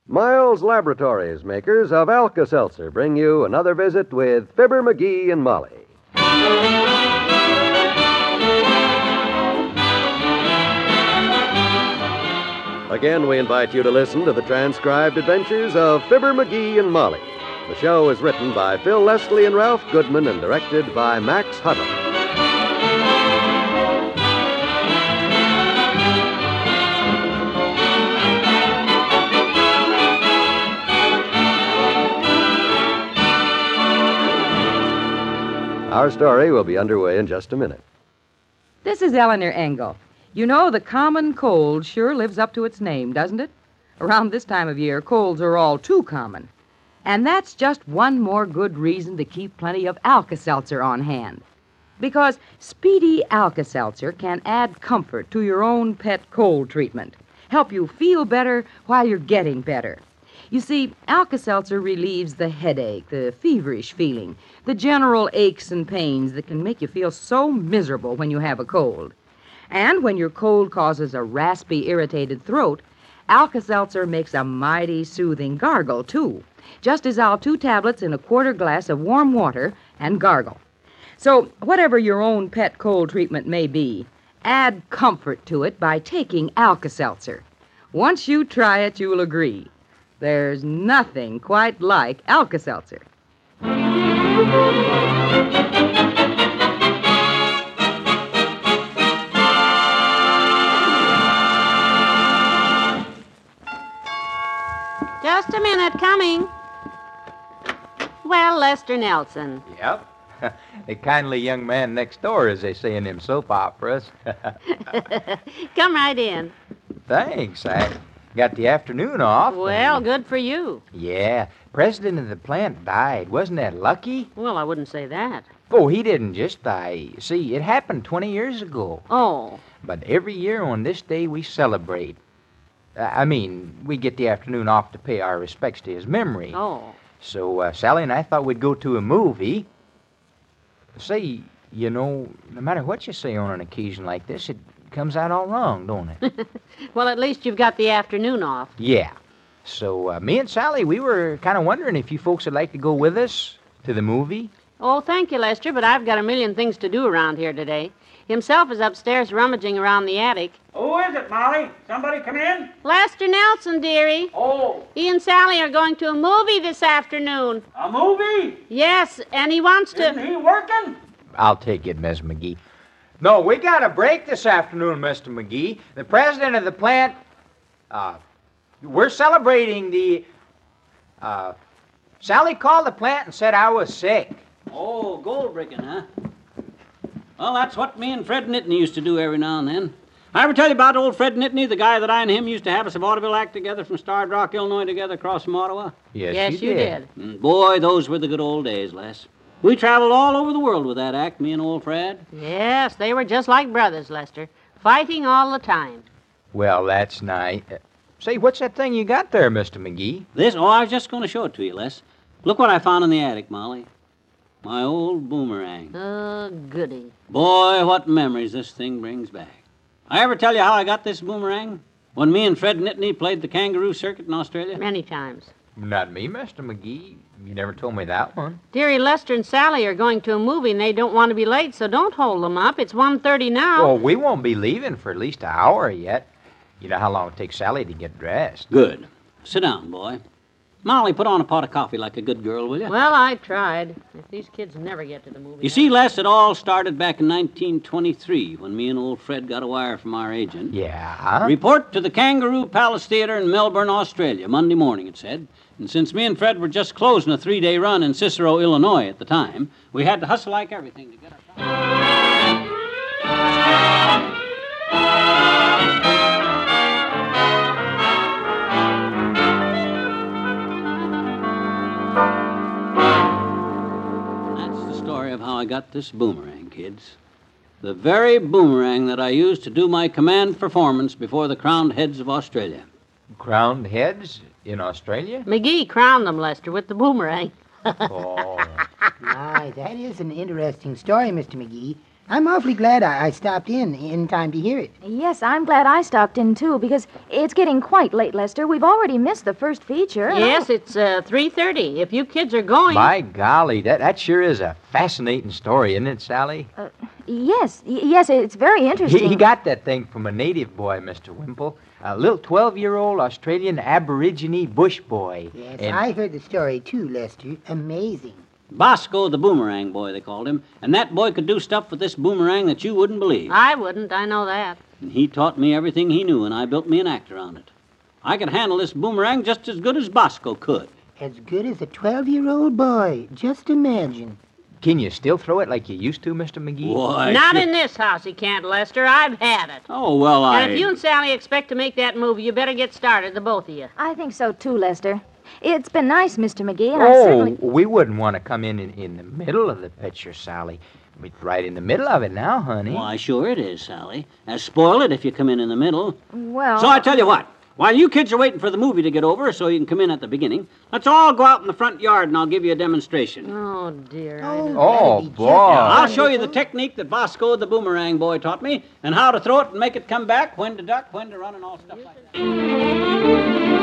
Miles Laboratories, makers of Alka-Seltzer, bring you another visit with Fibber McGee and Molly. Again, we invite you to listen to the transcribed adventures of Fibber McGee and Molly. The show is written by Phil Leslie and Ralph Goodman and directed by Max Hutto. Our story will be underway in just a minute. This is Eleanor Engel. You know, the common cold sure lives up to its name, doesn't it? Around this time of year, colds are all too common. And that's just one more good reason to keep plenty of Alka-Seltzer on hand. Because Speedy Alka-Seltzer can add comfort to your own pet cold treatment, help you feel better while you're getting better. You see, Alka-Seltzer relieves the headache, the feverish feeling, the general aches and pains that can make you feel so miserable when you have a cold. And when your cold causes a raspy, irritated throat, Alka-Seltzer makes a mighty soothing gargle, too. Just dissolve 2 tablets in a quarter glass of warm water and gargle. So, whatever your own pet cold treatment may be, add comfort to it by taking Alka-Seltzer. Once you try it, you'll agree. There's nothing quite like Alka-Seltzer. Just a minute, coming. Well, Lester Nelson. Yep. The kindly young man next door, as they say in them soap operas. Come right in. Thanks. I got the afternoon off. Well, good for you. Yeah. President of the plant died. Wasn't that lucky? Well, I wouldn't say that. Oh, he didn't just die. See, it happened 20 years ago. Oh. But every year on this day we celebrate. We get the afternoon off to pay our respects to his memory. Oh. So, Sally and I thought we'd go to a movie. Say, you know, no matter what you say on an occasion like this, it comes out all wrong, don't it? Well, at least you've got the afternoon off. Yeah. So, me and Sally, we were kind of wondering if you folks would like to go with us to the movie. Oh, thank you, Lester, but I've got a million things to do around here today. Himself is upstairs rummaging around the attic. Who is it, Molly? Somebody come in? Lester Nelson, dearie. Oh. He and Sally are going to a movie this afternoon. A movie? Yes, and he wants to... Isn't he working? I'll take it, Miss McGee. No, we got a break this afternoon, Mr. McGee. The president of the plant, we're celebrating the, Sally called the plant and said I was sick. Oh, gold breaking, huh? Well, that's what me and Fred Nittany used to do every now and then. I ever tell you about old Fred Nittany, the guy that I and him used to have us a vaudeville act together from Starved Rock, Illinois, together across from Ottawa? Yes, you did. Boy, those were the good old days, Les. We traveled all over the world with that act, me and old Fred. Yes, they were just like brothers, Lester. Fighting all the time. Well, that's nice. Say, what's that thing you got there, Mr. McGee? This? Oh, I was just going to show it to you, Les. Look what I found in the attic, Molly. My old boomerang. Oh, goody. Boy, what memories this thing brings back. I ever tell you how I got this boomerang? When me and Fred Nittany played the kangaroo circuit in Australia? Many times. Not me, Mr. McGee. You never told me that one. Dearie, Lester and Sally are going to a movie and they don't want to be late, so don't hold them up. It's 1:30 now. Well, we won't be leaving for at least an hour yet. You know how long it takes Sally to get dressed. Good. Sit down, boy. Molly, put on a pot of coffee like a good girl, will you? Well, I tried. If these kids never get to the movie... You see, Les, it all started back in 1923 when me and old Fred got a wire from our agent. Yeah? Report to the Kangaroo Palace Theater in Melbourne, Australia, Monday morning, it said. And since me and Fred were just closing a 3-day run in Cicero, Illinois at the time, we had to hustle like everything to get our... Of how I got this boomerang, kids. The very boomerang that I used to do my command performance before the crowned heads of Australia. Crowned heads in Australia? McGee crowned them, Lester, with the boomerang. Oh. My, that is an interesting story, Mr. McGee. I'm awfully glad I stopped in time to hear it. Yes, I'm glad I stopped in, too, because it's getting quite late, Lester. We've already missed the first feature. Yes, it's 3:30. If you kids are going. My golly, that sure is a fascinating story, isn't it, Sally? Yes, it's very interesting. He got that thing from a native boy, Mr. Wimple. A little 12-year-old Australian Aborigine bush boy. Yes, And- I heard the story, too, Lester. Amazing. Bosco the Boomerang Boy, they called him. And that boy could do stuff with this boomerang that you wouldn't believe. I wouldn't, I know that. And he taught me everything he knew, and I built me an act around it. I could handle this boomerang just as good as Bosco could. As good as a 12-year-old boy. Just imagine. Can you still throw it like you used to, Mr. McGee? Why, Not sure- in this house, he can't, Lester. I've had it. Oh, well, And if you and Sally expect to make that movie, you better get started, the both of you. I think so, too, Lester. It's been nice, Mr. McGee, and I Oh, certainly... we wouldn't want to come in the middle of the picture, Sally. We're right in the middle of it now, honey. Why, sure it is, Sally. Spoil it if you come in the middle. Well... So I tell you what. While you kids are waiting for the movie to get over so you can come in at the beginning, let's all go out in the front yard and I'll give you a demonstration. Oh, dear. Oh, that'd be boy. just I'll show you the wonderful. technique that Bosco the Boomerang Boy taught me and how to throw it and make it come back, when to duck, when to run, and all stuff like that.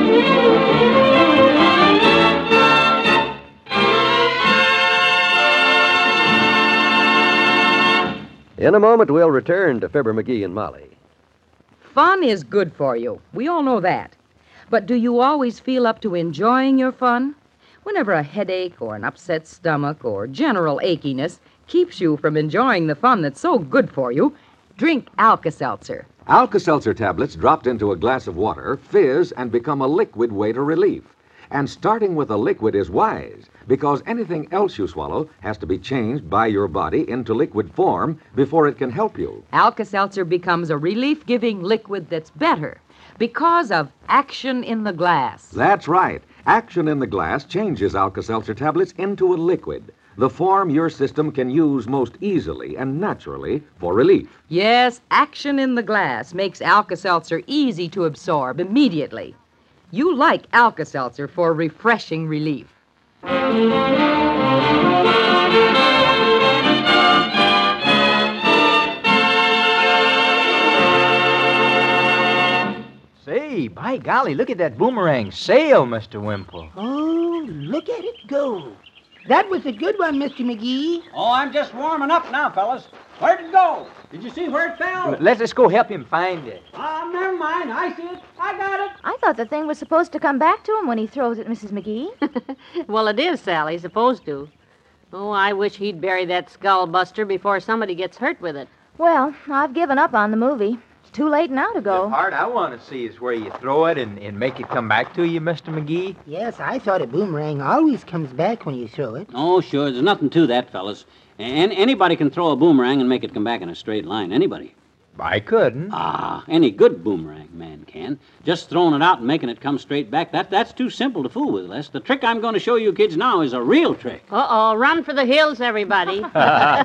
In a moment, we'll return to Fibber McGee and Molly. Fun is good for you. We all know that. But do you always feel up to enjoying your fun? Whenever a headache or an upset stomach or general achiness keeps you from enjoying the fun that's so good for you, drink Alka-Seltzer. Alka-Seltzer tablets dropped into a glass of water fizz and become a liquid way to relief. And starting with a liquid is wise, because anything else you swallow has to be changed by your body into liquid form before it can help you. Alka-Seltzer becomes a relief-giving liquid that's better because of action in the glass. That's right. Action in the glass changes Alka-Seltzer tablets into a liquid, the form your system can use most easily and naturally for relief. Yes, action in the glass makes Alka-Seltzer easy to absorb immediately. You like Alka-Seltzer for refreshing relief. Say, by golly, look at that boomerang sail, Mr. Wimple. Oh, look at it go. That was a good one, Mr. McGee. Oh, I'm just warming up now, fellas. Where'd it go? Did you see where it fell? Let's go help him find it. Never mind. I see it. I got it. I thought the thing was supposed to come back to him when he throws it, Mrs. McGee. Well, it is, Sally, supposed to. Oh, I wish he'd bury that skull buster before somebody gets hurt with it. Well, I've given up on the movie. It's too late now to The go. part I want to see is where you throw it and make it come back to you, Mr. McGee. Yes, I thought a boomerang always comes back when you throw it. Oh, sure. There's nothing to that, fellas. Anybody can throw a boomerang and make it come back in a straight line. Anybody. I couldn't. Any good boomerang man can. Just throwing it out and making it come straight back, that's too simple to fool with, Les. The trick I'm going to show you kids now is a real trick. Uh-oh, run for the hills, everybody. Oh,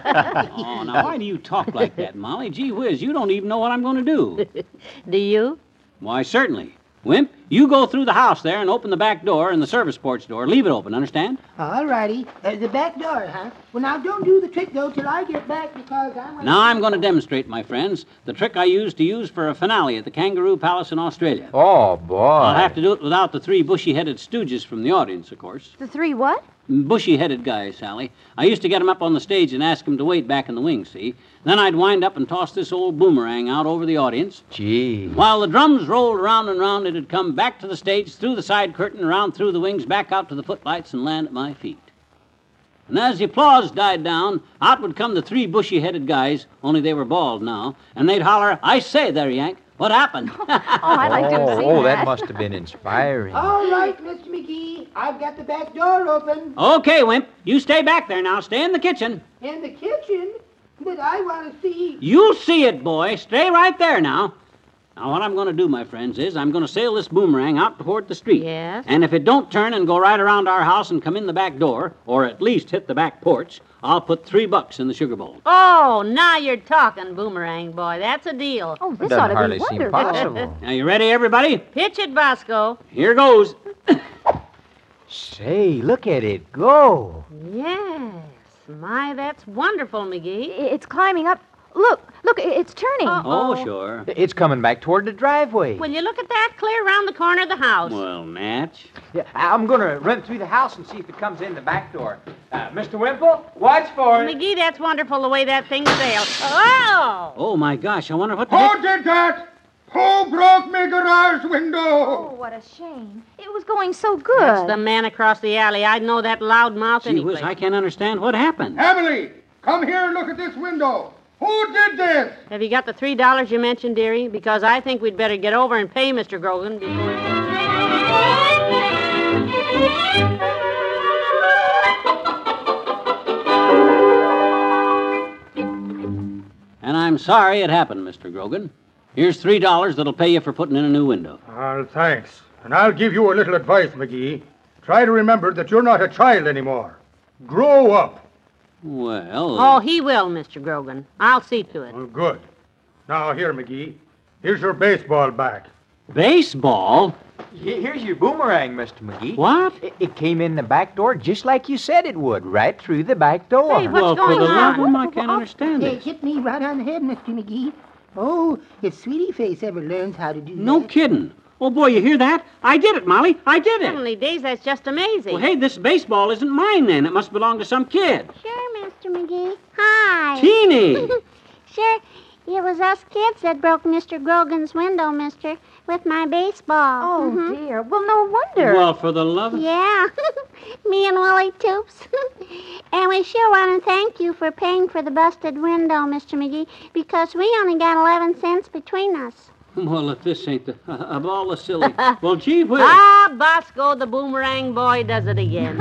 now why do you talk like that, Molly? Gee whiz, you don't even know what I'm going to do. Do you? Why, certainly. Wimp, you go through the house there and open the back door and the service porch door. Leave it open, understand? All righty. The back door, huh? Well, now, don't do the trick, though, till I get back, because I'm... Now I'm going to demonstrate, my friends, the trick I used to use for a finale at the Kangaroo Palace in Australia. Oh, boy. I'll have to do it without the three bushy-headed stooges from the audience, of course. The three what? Bushy-headed guys, Sally. I used to get 'em up on the stage and ask 'em to wait back in the wings, see? Then I'd wind up and toss this old boomerang out over the audience. Gee. While the drums rolled around and round, it'd come back to the stage, through the side curtain, around through the wings, back out to the footlights, and land at my feet. And as the applause died down, out would come the three bushy-headed guys, only they were bald now, and they'd holler, "I say there, Yank, what happened?" Oh, I'd like to have seen Oh, that. that must have been inspiring. All right, Mr. McGee. I've got the back door open. Okay, Wimp, you stay back there now. Stay in the kitchen. In the kitchen? But I want to see... You'll see it, boy. Stay right there now. Now, what I'm going to do, my friends, is I'm going to sail this boomerang out toward the street. Yes? And if it don't turn and go right around our house and come in the back door, or at least hit the back porch, I'll put $3 in the sugar bowl. Oh, now you're talking, Boomerang Boy. That's a deal. Oh, this Doesn't ought to hardly be seem wonderful. possible. Now, you ready, everybody? Pitch it, Bosco. Here goes. Say, look at it go. Yes. My, that's wonderful, McGee. It's climbing up. Look, it's turning. Oh, sure. It's coming back toward the driveway. Will you look at that clear around the corner of the house? Well, Natch. Yeah, I'm going to run through the house and see if it comes in the back door. Mr. Wimple, watch for it. McGee, that's wonderful the way that thing sails. Oh! Oh, my gosh, I wonder what the... Who did that? Who broke me garage window? Oh, what a shame. It was going so good. That's the man across the alley. I'd know that loud mouth Gee anyway. whiz, I can't understand what happened. Emily, come here and look at this window. Who did this? Have you got the $3 you mentioned, dearie? Because I think we'd better get over and pay Mr. Grogan before... And I'm sorry it happened, Mr. Grogan. Here's $3 that'll pay you for putting in a new window. Well, thanks. And I'll give you a little advice, McGee. Try to remember that you're not a child anymore. Grow up. Well... Oh, he will, Mr. Grogan. I'll see to it. Well, good. Now, here, McGee. Here's your baseball bat. Baseball? Here's your boomerang, Mr. McGee. What? It came in the back door just like you said it would, right through the back door. Hey, what's Well, going for the love on? of him, I can't understand Hey, it. hit me right on the head, Mr. McGee. Oh, if Sweetie Face ever learns how to do No that. kidding. Oh, boy, you hear that? I did it, Molly. I did it. Heavenly days, that's just amazing. Well, hey, this baseball isn't mine then. It must belong to some kid. Sure, Mr. McGee. Hi. Teeny! Sure, it was us kids that broke Mr. Grogan's window, mister, with my baseball. Oh, dear. Well, no wonder. Well, for the love of... Yeah, me and Willie Toops. And we sure want to thank you for paying for the busted window, Mr. McGee, because we only got 11 cents between us. Well, if this ain't the... of all the silly... Well, gee whiz. Ah, Bosco, the boomerang boy, does it again.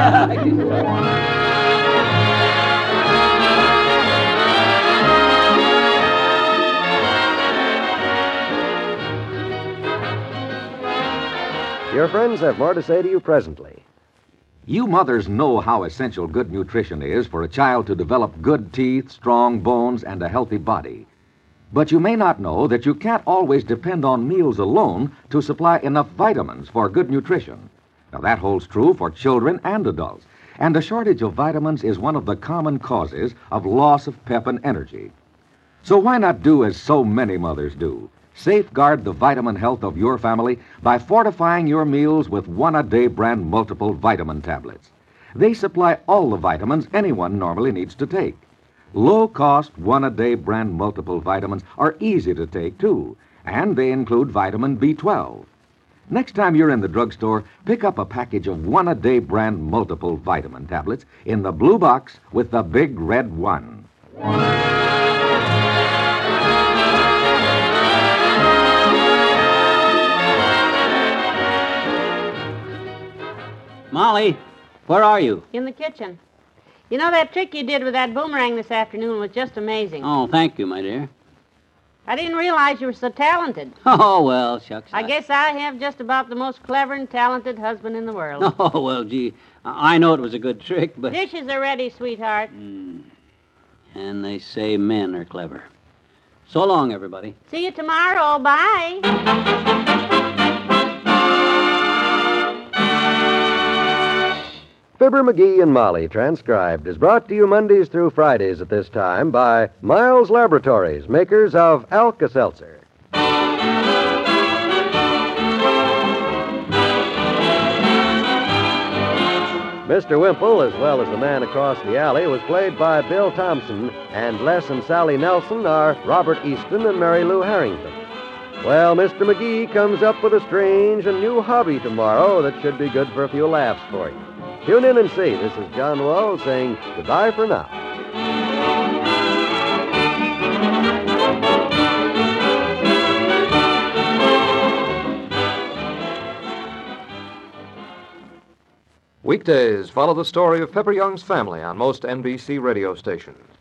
Your friends have more to say to you presently. You mothers know how essential good nutrition is for a child to develop good teeth, strong bones, and a healthy body. But you may not know that you can't always depend on meals alone to supply enough vitamins for good nutrition. Now, that holds true for children and adults, and a shortage of vitamins is one of the common causes of loss of pep and energy. So why not do as so many mothers do? Safeguard the vitamin health of your family by fortifying your meals with One-A-Day brand multiple vitamin tablets. They supply all the vitamins anyone normally needs to take. Low-cost One-A-Day brand multiple vitamins are easy to take, too, and they include vitamin B12. Next time you're in the drugstore, pick up a package of One-A-Day brand multiple vitamin tablets in the blue box with the big red one. Molly, where are you? In the kitchen. You know, that trick you did with that boomerang this afternoon was just amazing. Oh, thank you, my dear. I didn't realize you were so talented. Oh, well, shucks. I guess I have just about the most clever and talented husband in the world. Oh, well, gee, I know it was a good trick, but... Dishes are ready, sweetheart. And they say men are clever. So long, everybody. See you tomorrow. Bye. Fibber, McGee, and Molly, transcribed, is brought to you Mondays through Fridays at this time by Miles Laboratories, makers of Alka-Seltzer. Mr. Wimple, as well as the man across the alley, was played by Bill Thompson, and Les and Sally Nelson are Robert Easton and Mary Lou Harrington. Well, Mr. McGee comes up with a strange and new hobby tomorrow that should be good for a few laughs for you. Tune in and see. This is John Wall saying goodbye for now. Weekdays follow the story of Pepper Young's family on most NBC radio stations.